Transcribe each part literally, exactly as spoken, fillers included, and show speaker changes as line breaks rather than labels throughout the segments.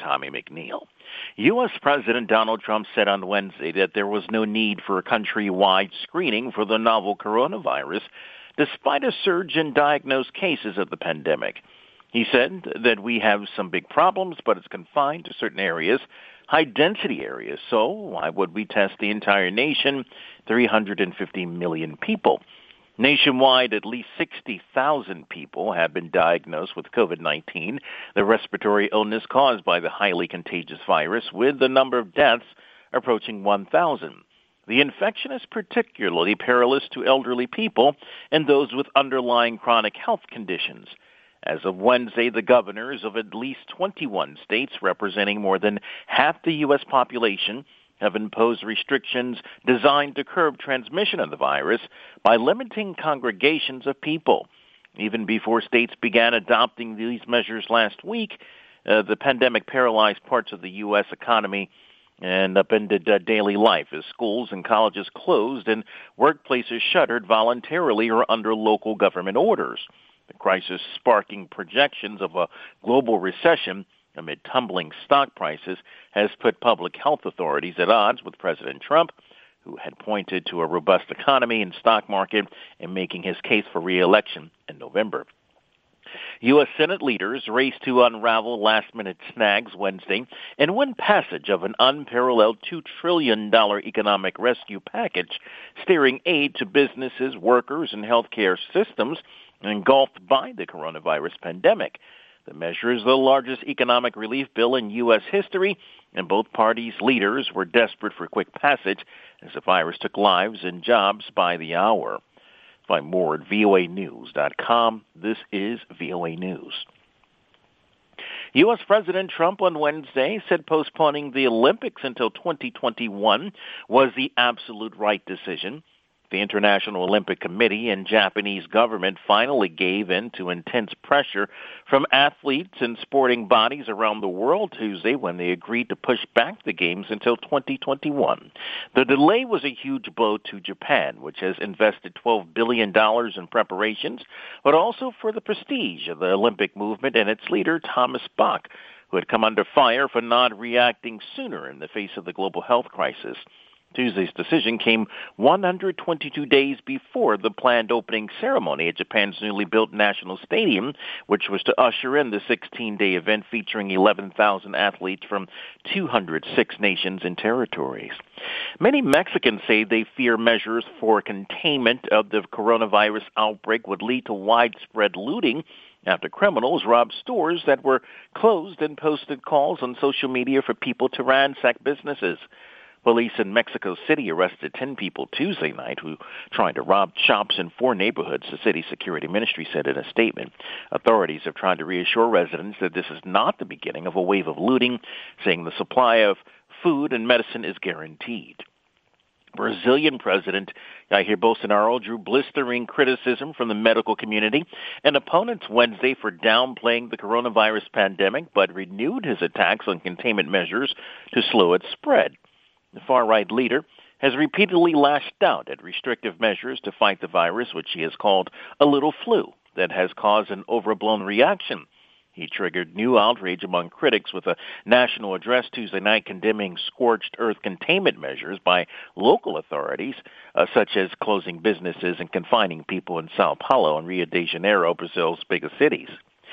Tommy McNeil. U S. President Donald Trump said on Wednesday that there was no need for a countrywide screening for the novel coronavirus, despite a surge in diagnosed cases of the pandemic. He said that we have some big problems, but it's confined to certain areas, high-density areas, so why would we test the entire nation, three hundred fifty million people? Nationwide, at least sixty thousand people have been diagnosed with COVID nineteen, the respiratory illness caused by the highly contagious virus, with the number of deaths approaching one thousand. The infection is particularly perilous to elderly people and those with underlying chronic health conditions. As of Wednesday, the governors of at least twenty-one states, representing more than half the U S population, have imposed restrictions designed to curb transmission of the virus by limiting congregations of people. Even before states began adopting these measures last week, uh, the pandemic paralyzed parts of the U S economy and upended uh, daily life as schools and colleges closed and workplaces shuttered voluntarily or under local government orders. The crisis sparking projections of a global recession amid tumbling stock prices has put public health authorities at odds with President Trump, who had pointed to a robust economy and stock market in making his case for re-election in November. U S. Senate leaders raced to unravel last-minute snags Wednesday and win passage of an unparalleled two trillion dollars economic rescue package, steering aid to businesses, workers, and healthcare systems engulfed by the coronavirus pandemic. The measure is the largest economic relief bill in U S history, and both parties' leaders were desperate for quick passage as the virus took lives and jobs by the hour. Find more at V O A news dot com. This is V O A News. U S. President Trump on Wednesday said postponing the Olympics until twenty twenty-one was the absolute right decision. The International Olympic Committee and Japanese government finally gave in to intense pressure from athletes and sporting bodies around the world Tuesday when they agreed to push back the Games until twenty twenty-one. The delay was a huge blow to Japan, which has invested twelve billion dollars in preparations, but also for the prestige of the Olympic movement and its leader, Thomas Bach, who had come under fire for not reacting sooner in the face of the global health crisis. Tuesday's decision came one hundred twenty-two days before the planned opening ceremony at Japan's newly built National Stadium, which was to usher in the sixteen-day event featuring eleven thousand athletes from two hundred six nations and territories. Many Mexicans say they fear measures for containment of the coronavirus outbreak would lead to widespread looting after criminals robbed stores that were closed and posted calls on social media for people to ransack businesses. Police in Mexico City arrested ten people Tuesday night who tried to rob shops in four neighborhoods, the city security ministry said in a statement. Authorities have tried to reassure residents that this is not the beginning of a wave of looting, saying the supply of food and medicine is guaranteed. Brazilian President Jair Bolsonaro drew blistering criticism from the medical community and opponents Wednesday for downplaying the coronavirus pandemic, but renewed his attacks on containment measures to slow its spread. The far-right leader has repeatedly lashed out at restrictive measures to fight the virus, which he has called a little flu that has caused an overblown reaction. He triggered new outrage among critics with a national address Tuesday night condemning scorched earth containment measures by local authorities, uh, such as closing businesses and confining people in Sao Paulo and Rio de Janeiro, Brazil's biggest cities.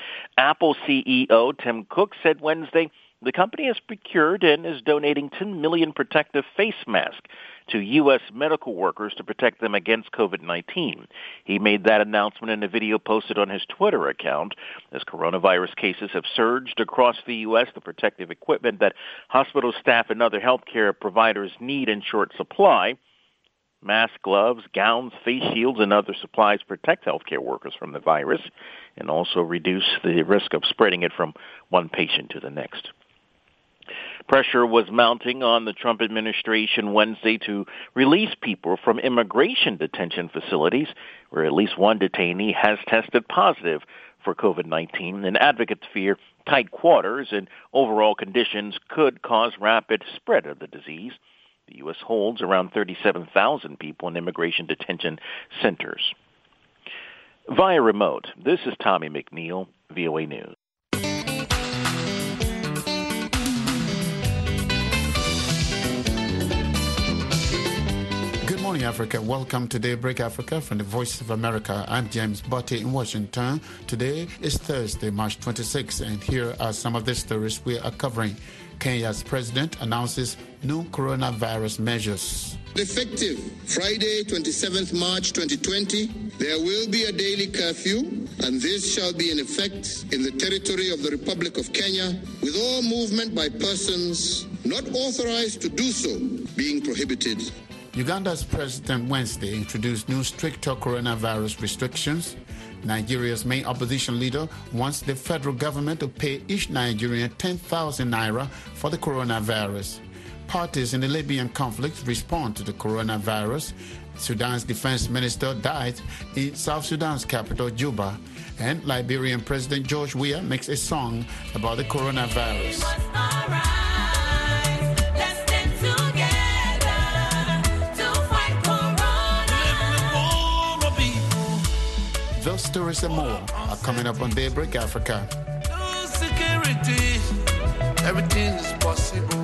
Apple C E O Tim Cook said Wednesday the company has procured and is donating ten million protective face masks to U S medical workers to protect them against COVID nineteen. He made that announcement in a video posted on his Twitter account. As coronavirus cases have surged across the U S, the protective equipment that hospital staff and other healthcare providers need in short supply, masks, gloves, gowns, face shields, and other supplies protect healthcare workers from the virus and also reduce the risk of spreading it from one patient to the next. Pressure was mounting on the Trump administration Wednesday to release people from immigration detention facilities, where at least one detainee has tested positive for COVID nineteen, and advocates fear tight quarters and overall conditions could cause rapid spread of the disease. The U S holds around thirty-seven thousand people in immigration detention centers. Via remote, this is Tommy McNeil, V O A News.
morning, Africa. Welcome to Daybreak Africa from the Voice of America. I'm James Botte in Washington. Today is Thursday, March twenty-sixth, and here are some of the stories we are covering. Kenya's president announces new coronavirus measures.
Effective Friday, twenty-seventh March twenty twenty, there will be a daily curfew, and this shall be in effect in the territory of the Republic of Kenya, with all movement by persons not authorized to do so being prohibited.
Uganda's president Wednesday introduced new stricter coronavirus restrictions. Nigeria's main opposition leader wants the federal government to pay each Nigerian ten thousand naira for the coronavirus. Parties in the Libyan conflict respond to the coronavirus. Sudan's defense minister died in South Sudan's capital, Juba. And Liberian President George Weah makes a song about the coronavirus. Those stories and more are coming up on Daybreak Africa.
No security, everything is possible.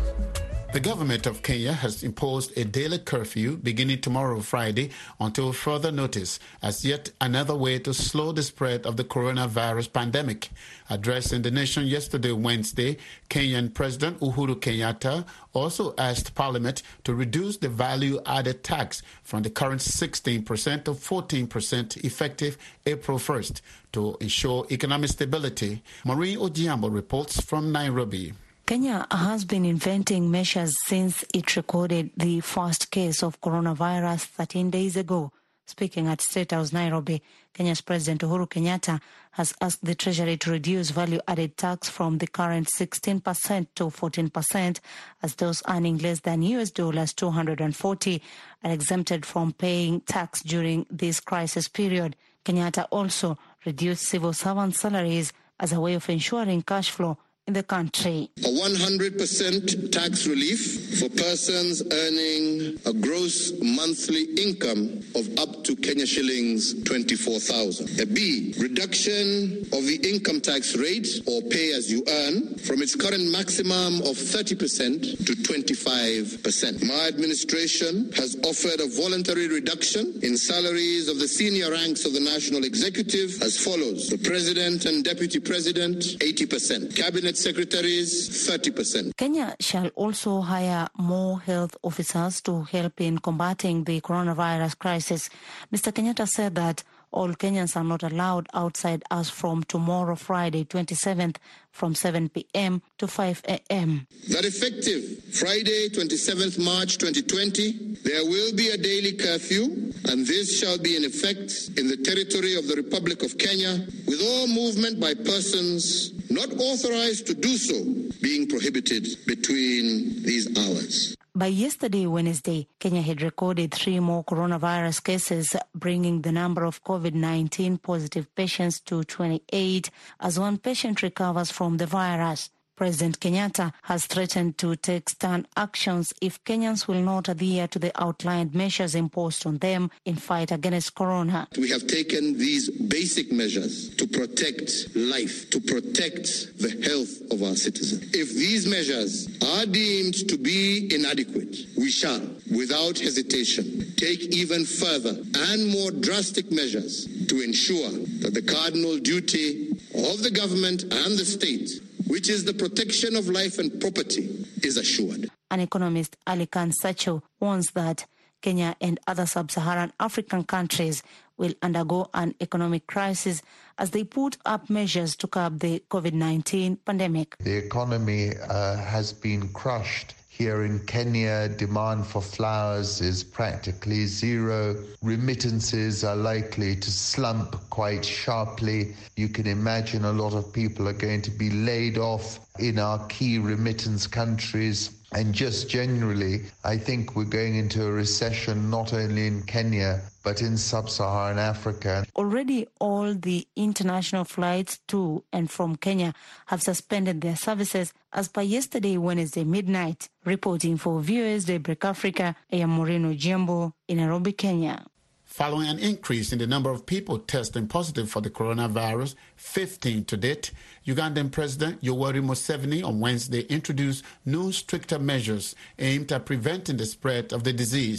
The government of Kenya has imposed a daily curfew beginning tomorrow, Friday, until further notice, as yet another way to slow the spread of the coronavirus pandemic. Addressing the nation yesterday, Wednesday, Kenyan President Uhuru Kenyatta also asked Parliament to reduce the value-added tax from the current sixteen percent to fourteen percent effective April first to ensure economic stability. Maureen Ojiambo reports from Nairobi.
Kenya has been inventing measures since it recorded the first case of coronavirus thirteen days ago. Speaking at State House, Nairobi, Kenya's President Uhuru Kenyatta has asked the Treasury to reduce value-added tax from the current sixteen percent to fourteen percent, as those earning less than U S dollars two hundred forty are exempted from paying tax during this crisis period. Kenyatta also reduced civil servant salaries as a way of ensuring cash flow in the country.
A one hundred percent tax relief for persons earning a gross monthly income of up to Kenya shillings twenty-four thousand. A B, reduction of the income tax rate or pay as you earn from its current maximum of thirty percent to twenty-five percent. My administration has offered a voluntary reduction in salaries of the senior ranks of the national executive as follows: the president and deputy president, eighty percent. Cabinet secretaries, thirty percent.
Kenya shall also hire more health officers to help in combating the coronavirus crisis. Mister Kenyatta said that all Kenyans are not allowed outside as from tomorrow, Friday, twenty-seventh, from seven p.m. to five a.m.
That effective Friday, twenty-seventh March twenty twenty, there will be a daily curfew, and this shall be in effect in the territory of the Republic of Kenya, with all movement by persons not authorized to do so being prohibited between these hours.
By yesterday, Wednesday, Kenya had recorded three more coronavirus cases, bringing the number of COVID nineteen positive patients to twenty-eight as one patient recovers from the virus. President Kenyatta has threatened to take stern actions if Kenyans will not adhere to the outlined measures imposed on them in fight against corona.
We have taken these basic measures to protect life, to protect the health of our citizens. If these measures are deemed to be inadequate, we shall, without hesitation, take even further and more drastic measures to ensure that the cardinal duty of the government and the state, which is the protection of life and property, is assured.
An economist, Ali Khan Sacho, warns that Kenya and other sub-Saharan African countries will undergo an economic crisis as they put up measures to curb the COVID nineteen pandemic.
The economy uh, has been crushed. Here in Kenya, demand for flowers is practically zero. Remittances are likely to slump quite sharply. You can imagine a lot of people are going to be laid off in our key remittance countries. And just generally, I think we're going into a recession not only in Kenya, but in sub-Saharan Africa.
Already all the international flights to and from Kenya have suspended their services as per yesterday, Wednesday midnight. Reporting for Viewers Daybreak Africa, I am Maureen Ojiambo in Nairobi, Kenya.
Following an increase in the number of people testing positive for the coronavirus, fifteen to date, Ugandan President Yoweri Museveni on Wednesday introduced new stricter measures aimed at preventing the spread of the disease.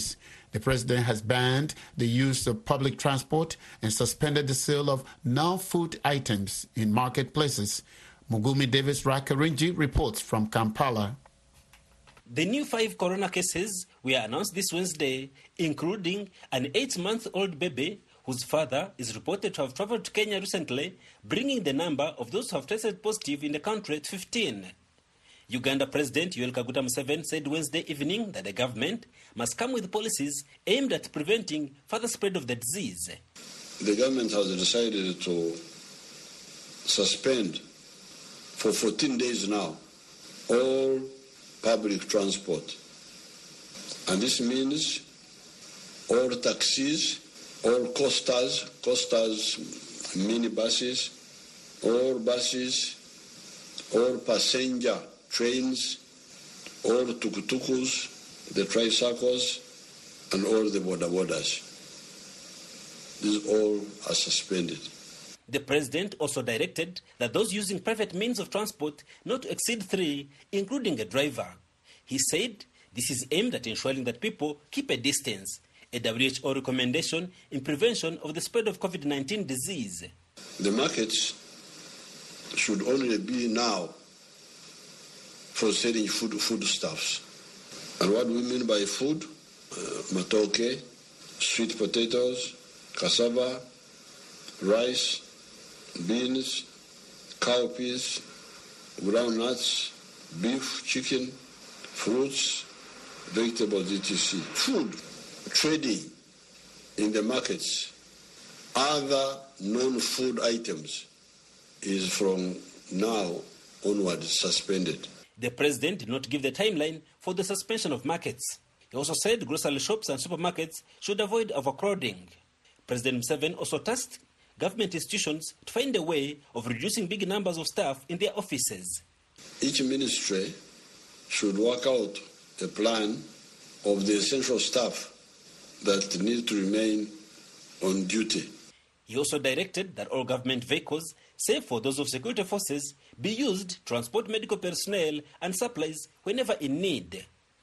The president has banned the use of public transport and suspended the sale of non-food items in marketplaces. Mugumi Davis Rakarinji reports from Kampala.
The new five corona cases were announced this Wednesday, including an eight-month-old baby whose father is reported to have traveled to Kenya recently, bringing the number of those who have tested positive in the country to fifteen. Uganda President Yoweri Kaguta Museveni said Wednesday evening that the government must come with policies aimed at preventing further spread of the disease.
The government has decided to suspend for fourteen days now all public transport. And this means all taxis, all coasters, coasters, minibuses, all buses, all passenger trains, all tuk-tukus, the tricycles, and all the border borders. These all are suspended.
The president also directed that those using private means of transport not to exceed three, including a driver. He said this is aimed at ensuring that people keep a distance, a W H O recommendation in prevention of the spread of COVID nineteen disease.
The markets should only be now for selling food foodstuffs. And what do we mean by food? Uh, matoke, sweet potatoes, cassava, rice, beans, cowpeas, groundnuts, beef, chicken, fruits, vegetables, et cetera. Food trading in the markets, other non-food items is from now onward suspended.
The president did not give the timeline for the suspension of markets. He also said grocery shops and supermarkets should avoid overcrowding. President Museveni also tasked government institutions to find a way of reducing big numbers of staff in their offices.
Each ministry should work out a plan of the essential staff that need to remain on duty.
He also directed that all government vehicles, save for those of security forces, be used to transport medical personnel and supplies whenever in need.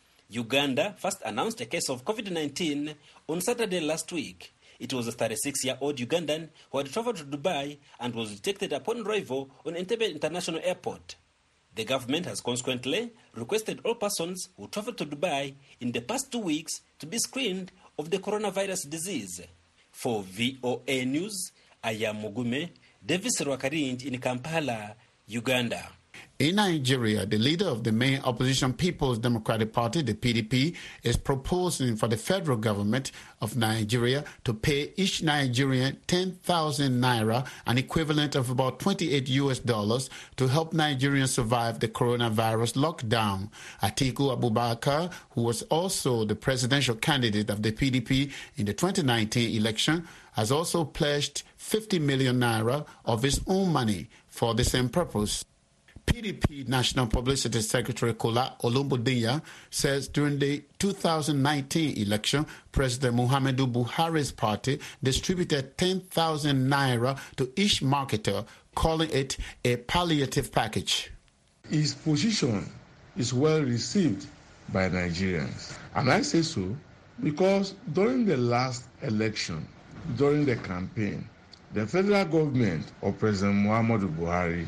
Uganda first announced a case of COVID nineteen on Saturday last week. It was a thirty-six-year-old Ugandan who had traveled to Dubai and was detected upon arrival on Entebbe International Airport. The government has consequently requested all persons who traveled to Dubai in the past two weeks to be screened of the coronavirus disease. For V O A News, I am Mugume Davis Rwakarinji in Kampala, Uganda.
In Nigeria, the leader of the main opposition People's Democratic Party, the P D P, is proposing for the federal government of Nigeria to pay each Nigerian ten thousand naira, an equivalent of about twenty-eight U S dollars, to help Nigerians survive the coronavirus lockdown. Atiku Abubakar, who was also the presidential candidate of the P D P in the twenty nineteen election, has also pledged fifty million naira of his own money for the same purpose. P D P National Publicity Secretary Kola Olumbodiya says during the two thousand nineteen election, President Muhammadu Buhari's party distributed ten thousand naira to each marketer, calling it a palliative package.
His position is well received by Nigerians. And I say so because during the last election, during the campaign, the federal government of President Muhammadu Buhari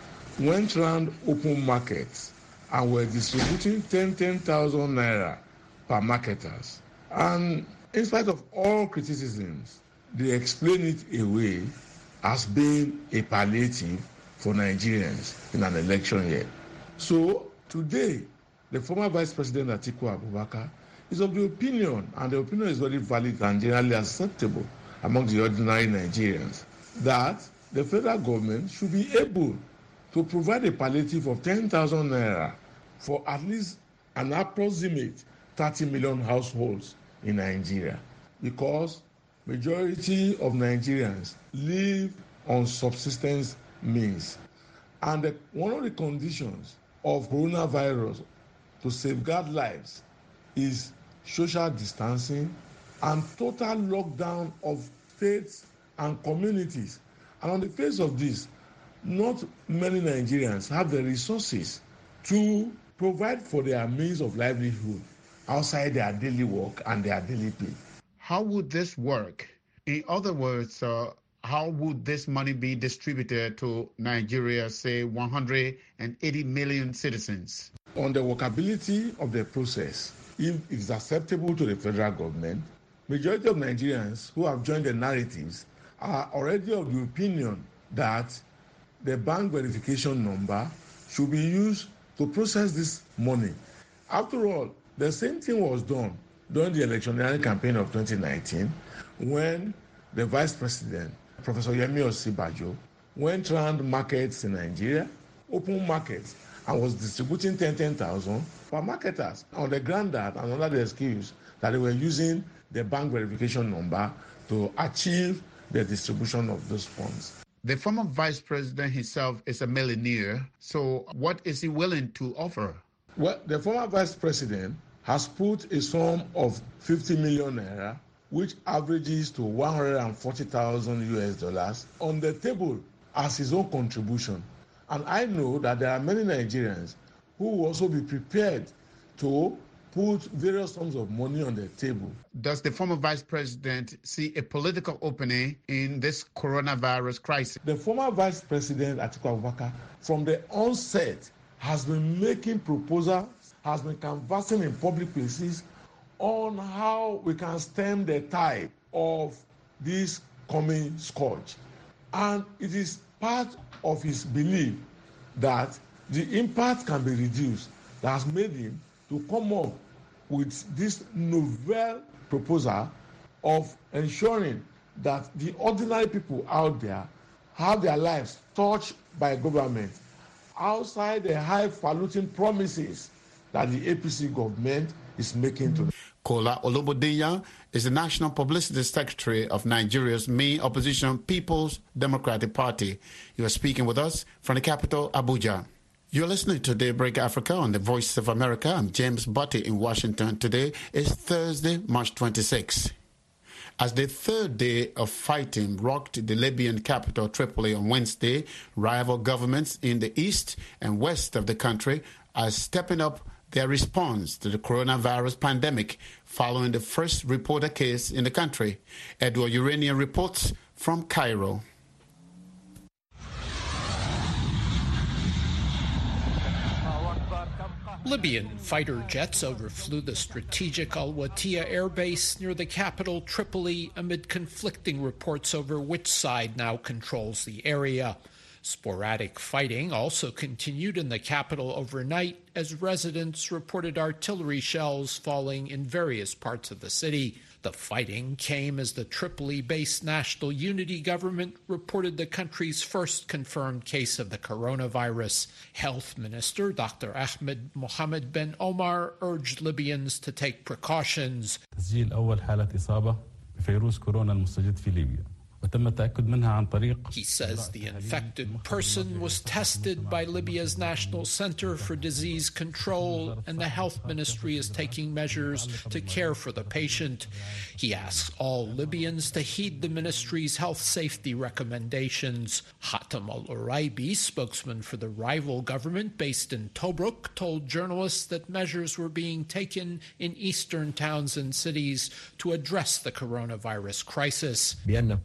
went round open markets and were distributing ten thousand naira per marketers. And in spite of all criticisms, they explain it away as being a palliative for Nigerians in an election year. So today, the former Vice President Atiku Abubakar is of the opinion, and the opinion is very valid and generally acceptable among the ordinary Nigerians, that the federal government should be able to provide a palliative of ten thousand naira for at least an approximate thirty million households in Nigeria, because majority of Nigerians live on subsistence means. And the, one of the conditions of coronavirus to safeguard lives is social distancing and total lockdown of states and communities. And on the face of this, not many Nigerians have the resources to provide for their means of livelihood outside their daily work and their daily pay.
How would this work? In other words, uh, how would this money be distributed to Nigeria's, say, one hundred eighty million citizens?
On the workability of the process, if it is acceptable to the federal government, majority of Nigerians who have joined the narratives are already of the opinion that the bank verification number should be used to process this money. After all, the same thing was done during the electioneering campaign of twenty nineteen when the vice president, Professor Yemi Osinbajo, went around markets in Nigeria, open markets, and was distributing ten thousand for marketers on the ground that and under the excuse that they were using the bank verification number to achieve the distribution of those funds.
The former vice president himself is a millionaire, so what is he willing to offer?
Well, the former vice president has put a sum of fifty million naira, which averages to one hundred forty thousand U S dollars, on the table as his own contribution. And I know that there are many Nigerians who will also be prepared to put various sums of money on the table.
Does the former vice president see a political opening in this coronavirus crisis?
The former vice president, Atiku Abubakar, from the onset, has been making proposals, has been canvassing in public places on how we can stem the tide of this coming scourge. And it is part of his belief that the impact can be reduced that has made him to come up with this novel proposal of ensuring that the ordinary people out there have their lives touched by government outside the highfalutin promises that the A P C government is making to them.
Kola Olobodinya is the National Publicity Secretary of Nigeria's main opposition People's Democratic Party. You are speaking with us from the capital, Abuja. You're listening to Daybreak Africa on the Voice of America. I'm James Butty in Washington. Today is Thursday, March twenty-sixth. As the third day of fighting rocked the Libyan capital, Tripoli, on Wednesday, rival governments in the east and west of the country are stepping up their response to the coronavirus pandemic following the first reported case in the country. Edward Uranian reports from Cairo.
Libyan fighter jets overflew the strategic Al-Watiya air base near the capital, Tripoli, amid conflicting reports over which side now controls the area. Sporadic fighting also continued in the capital overnight as residents reported artillery shells falling in various parts of the city. The fighting came as the Tripoli-based National Unity Government reported the country's first confirmed case of the coronavirus. Health Minister Doctor Ahmed Mohamed Ben Omar urged Libyans to take precautions. He says the infected person was tested by Libya's National Center for Disease Control, and the health ministry is taking measures to care for the patient. He asks all Libyans to heed the ministry's health safety recommendations. Hatem Al-Uraibi, spokesman for the rival government based in Tobruk, told journalists that measures were being taken in eastern towns and cities to address the coronavirus crisis.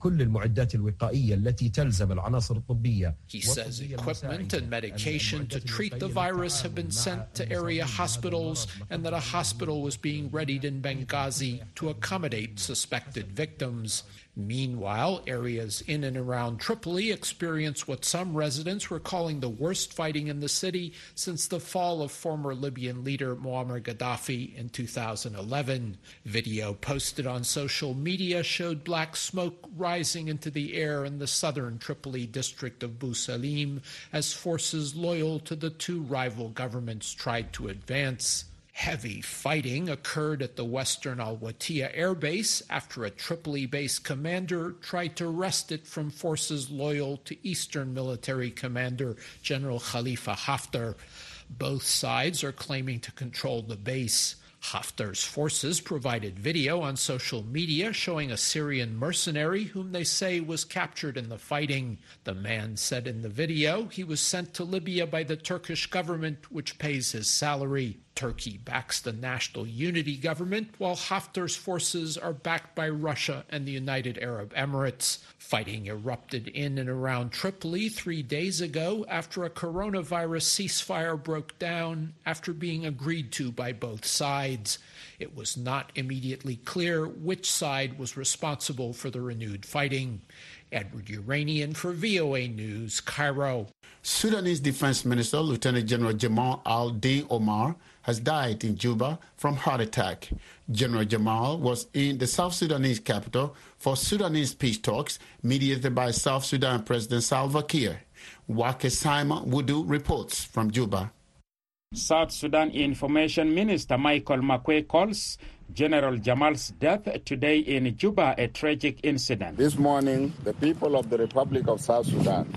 He says equipment and medication to treat the virus have been sent to area hospitals and that a hospital was being readied in Benghazi to accommodate suspected victims. Meanwhile, areas in and around Tripoli experienced what some residents were calling the worst fighting in the city since the fall of former Libyan leader Muammar Gaddafi in two thousand eleven. Video posted on social media showed black smoke rising into the air in the southern Tripoli district of Bou Salim as forces loyal to the two rival governments tried to advance. Heavy fighting occurred at the western Al-Watiya air base after a Tripoli-based commander tried to wrest it from forces loyal to eastern military commander General Khalifa Haftar. Both sides are claiming to control the base. Haftar's forces provided video on social media showing a Syrian mercenary whom they say was captured in the fighting. The man said in the video he was sent to Libya by the Turkish government, which pays his salary. Turkey backs the National Unity Government, while Haftar's forces are backed by Russia and the United Arab Emirates. Fighting erupted in and around Tripoli three days ago after a coronavirus ceasefire broke down after being agreed to by both sides. It was not immediately clear which side was responsible for the renewed fighting. Edward Uranian for V O A News, Cairo.
Sudanese Defense Minister Lieutenant General Jamal Al-Din Omar has died in Juba from heart attack. General Jamal was in the South Sudanese capital for Sudanese peace talks mediated by South Sudan President Salva Kiir. Wake Simon Wudu reports from Juba.
South Sudan Information Minister Michael Makwe calls General Jamal's death today in Juba a tragic incident.
This morning, the people of the Republic of South Sudan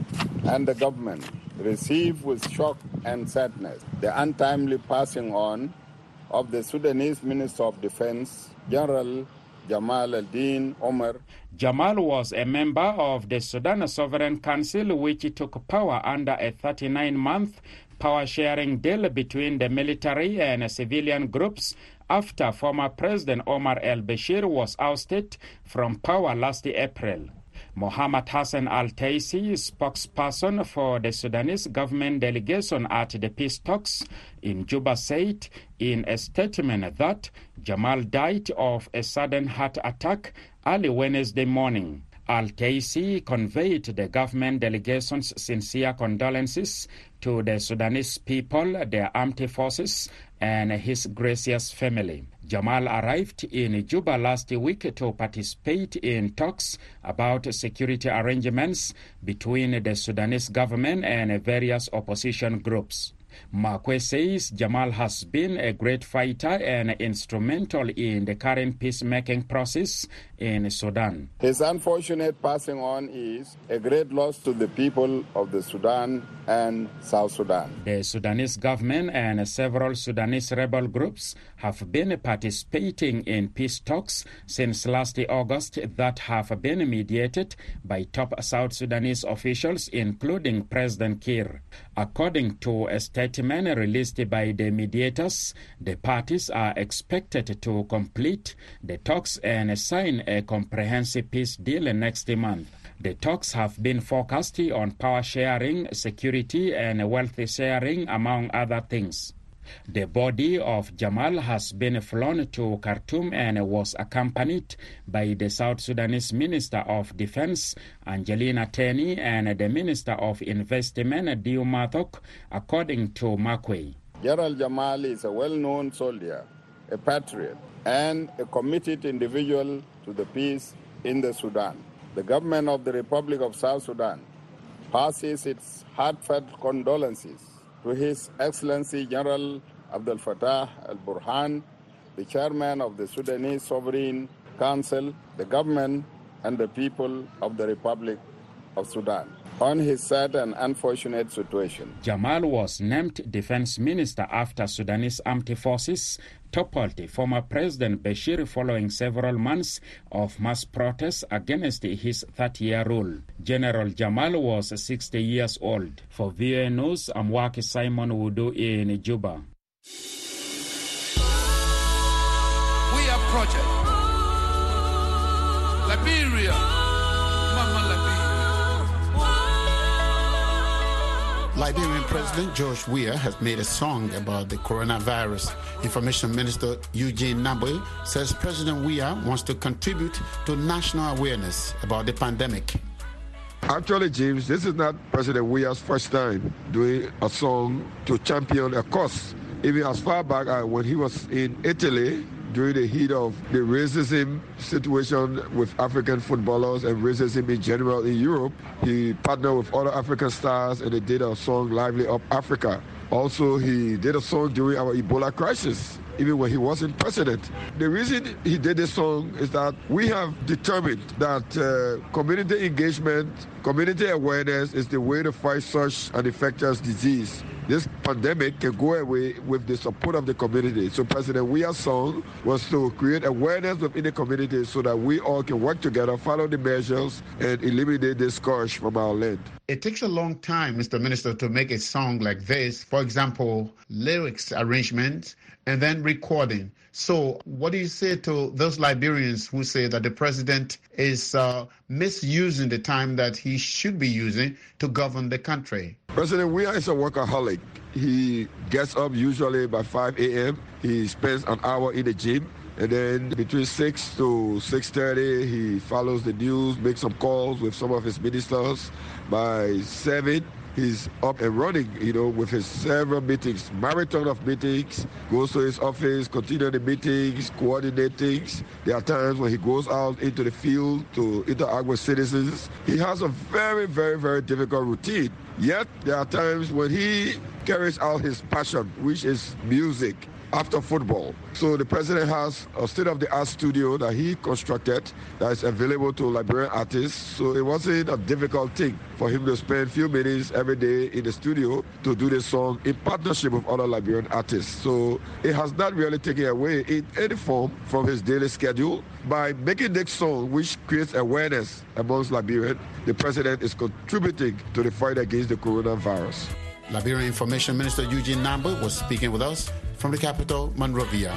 and the government receive with shock and sadness the untimely passing on of the Sudanese Minister of Defense, General Jamal Al-Din Omar.
Jamal was a member of the Sudan Sovereign Council, which took power under a thirty-nine month power-sharing deal between the military and civilian groups after former President Omar al-Bashir was ousted from power last April. Mohammed Hassan Al-Taisi, spokesperson for the Sudanese government delegation at the peace talks in Juba, said in a statement that Jamal died of a sudden heart attack early Wednesday morning. Al-Taisi conveyed the government delegation's sincere condolences to the Sudanese people, their armed forces, and his gracious family. Jamal arrived in Juba last week to participate in talks about security arrangements between the Sudanese government and various opposition groups. Makwe says Jamal has been a great fighter and instrumental in the current peacemaking process in Sudan.
His unfortunate passing on is a great loss to the people of the Sudan and South Sudan.
The Sudanese government and several Sudanese rebel groups have been participating in peace talks since last August that have been mediated by top South Sudanese officials, including President Kiir. According to a statement released by the mediators, the parties are expected to complete the talks and sign a comprehensive peace deal next month. The talks have been focused on power sharing, security, and wealth sharing, among other things. The body of Jamal has been flown to Khartoum and was accompanied by the South Sudanese Minister of Defense, Angelina Teny, and the Minister of Investment, Dio Mathok, according to Makwe.
General Jamal is a well-known soldier, a patriot, and a committed individual to the peace in the Sudan. The government of the Republic of South Sudan passes its heartfelt condolences to His Excellency General Abdel Fattah al-Burhan, the chairman of the Sudanese Sovereign Council, the government, and the people of the Republic of Sudan, on his sad and unfortunate situation.
Jamal was named defense minister after Sudanese armed forces toppled former President Bashir following several months of mass protests against his thirty-year rule. General Jamal was sixty years old. For V O A News, I'm Wake Simon Wudu in Juba.
We are Project Liberia, Mama Liberia.
Liberian President George Weah has made a song about the coronavirus. Information Minister Eugene Nabwe says President Weah wants to contribute to national awareness about the pandemic.
Actually, James, this is not President Weah's first time doing a song to champion a cause. Even as far back as when he was in Italy, during the heat of the racism situation with African footballers and racism in general in Europe, he partnered with other African stars and they did a song, Lively Up Africa. Also, he did a song during our Ebola crisis, even when he wasn't president. The reason he did this song is that we have determined that uh, community engagement, community awareness is the way to fight such an infectious disease. this pandemic can go away with the support of the community. So President Weah's song was to create awareness within the community so that we all can work together, follow the measures, and eliminate this scourge from our land.
It takes a long time, Mister Minister, to make a song like this. For example, lyrics arrangement and then recording. So what do you say to those Liberians who say that the president is uh, misusing the time that he should be using to govern the country?
President Weah is a workaholic. He gets up usually by five a.m. He spends an hour in the gym. And then between six to six thirty, he follows the news, makes some calls with some of his ministers. By seven, he's up and running, you know, with his several meetings, marathon of meetings, goes to his office, continue the meetings, coordinate things. There are times when he goes out into the field to interact with citizens. He has a very, very, very difficult routine. Yet, there are times when he carries out his passion, which is music, after football. So the president has a state-of-the-art studio that he constructed that is available to Liberian artists. So it wasn't a difficult thing for him to spend a few minutes every day in the studio to do this song in partnership with other Liberian artists. So it has not really taken away in any form from his daily schedule. By making this song, which creates awareness amongst Liberians, the president is contributing to the fight against the coronavirus.
Liberian Information Minister Eugene Nambu was speaking with us from the capital, Monrovia.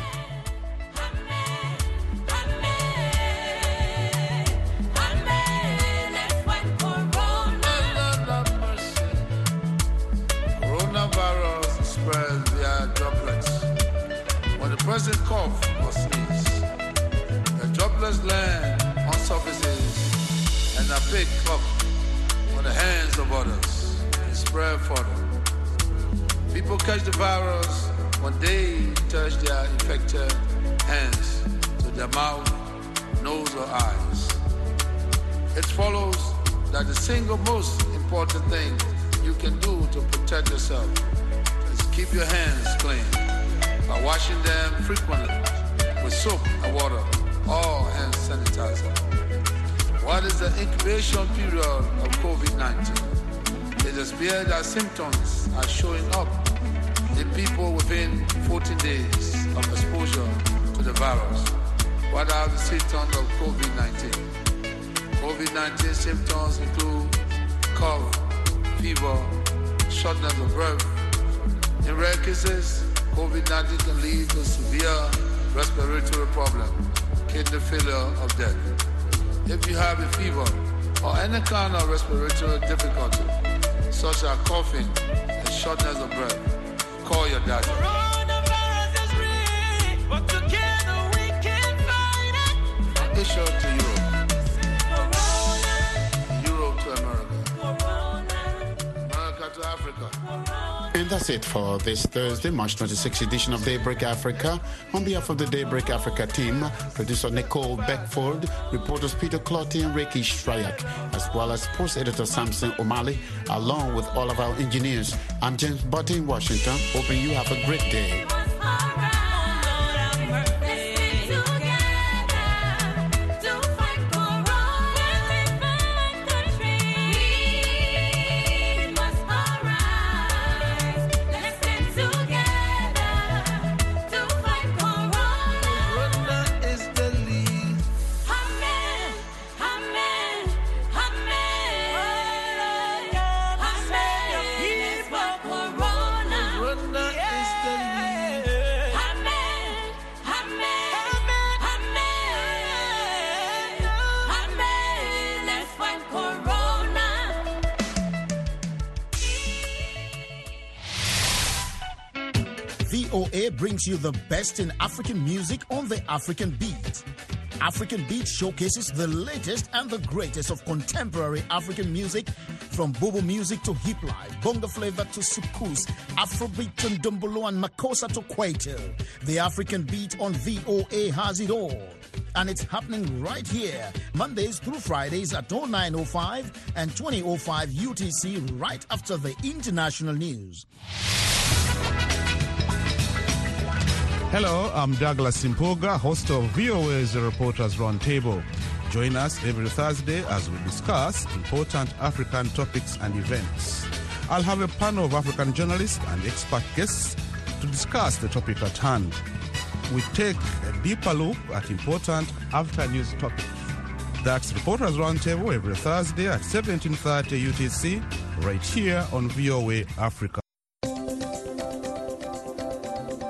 Coronavirus spreads via droplets. When the president coughs or sneezes, the droplets land on surfaces and are picked up on the hands of others and spread further. People catch the virus when they touch their infected hands to their mouth, nose, or eyes. It follows that the single most important thing you can do to protect yourself is keep your hands clean by washing them frequently with soap and water or hand sanitizer. What is the incubation period of COVID nineteen? It is where that symptoms are showing up in people within fourteen days of exposure to the virus. What are the symptoms of COVID nineteen? COVID nineteen symptoms include cough, fever, shortness of breath. In rare cases, COVID nineteen can lead to severe respiratory problem, kidney failure, or death. If you have a fever or any kind of respiratory difficulty, such as coughing and shortness of breath, call your doctor.
Coronavirus is real, but together we can fight it.
From Asia to Europe, Corona. Europe to America, Corona. America to Africa.
And that's it for this Thursday, March twenty-sixth edition of Daybreak Africa. On behalf of the Daybreak Africa team, producer Nicole Beckford, reporters Peter Clotty and Ricky Shryak, as well as sports editor Samson O'Malley, along with all of our engineers, I'm James Butte in Washington, hoping you have a great day.
V O A brings you the best in African music on the African Beat. African Beat showcases the latest and the greatest of contemporary African music, from Bobo music to hip life, bongo flavor to soukous, Afrobeat to Ndombolo and Makossa to Kwaito. The African Beat on V O A has it all. And it's happening right here, Mondays through Fridays at oh nine oh five and twenty oh five U T C, right after the international news.
Hello, I'm Douglas Simpoga, host of V O A's Reporters Roundtable. Join us every Thursday as we discuss important African topics and events. I'll have a panel of African journalists and expert guests to discuss the topic at hand. We take a deeper look at important after-news topics. That's Reporters Roundtable every Thursday at seventeen thirty U T C, right here on V O A Africa.